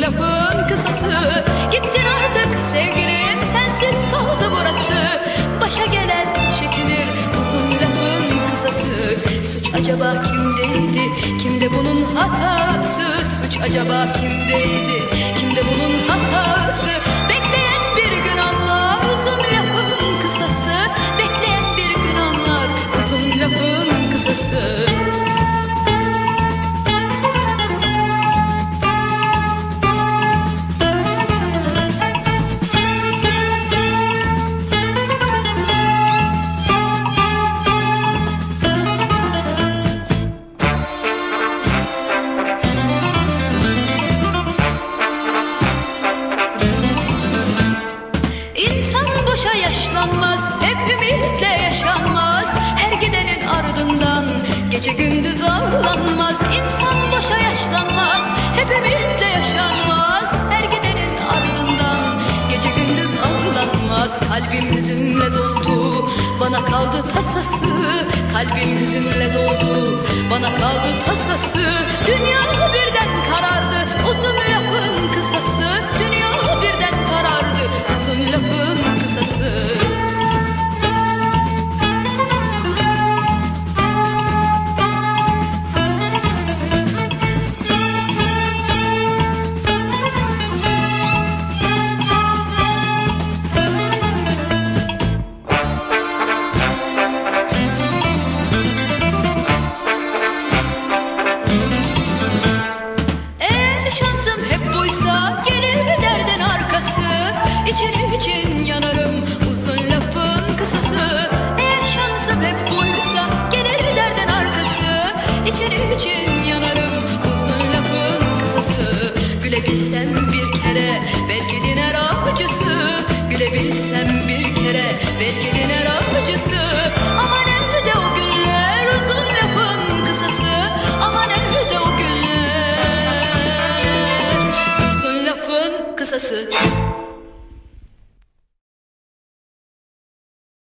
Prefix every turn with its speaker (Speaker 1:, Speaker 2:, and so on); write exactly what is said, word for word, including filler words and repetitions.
Speaker 1: lafın kısası. Gittin artık sevgilim, sensiz kaldı burası. Başa gelen çekilir, uzun lafın kısası. Suç acaba kimdeydi, kimde bunun hatası? Suç acaba kimdeydi, kimde bunun hatası? Bekleyen bir gün anlar uzun lafın kısası. Bekleyen bir gün anlar uzun lafın kısası. Yaşlanmaz, hep ümitle yaşanmaz. Her gidenin ardından gece gündüz ağlanmaz. İnsan boşa yaşlanmaz, hep ümitle yaşanmaz. Her gidenin ardından gece gündüz ağlanmaz. Kalbim hüzünle doldu, bana kaldı tasası. Kalbim hüzünle doldu, bana kaldı tasası. Dünya birden karardı, uzun lafın kısası. Dünya birden karardı, uzun lafın kısası.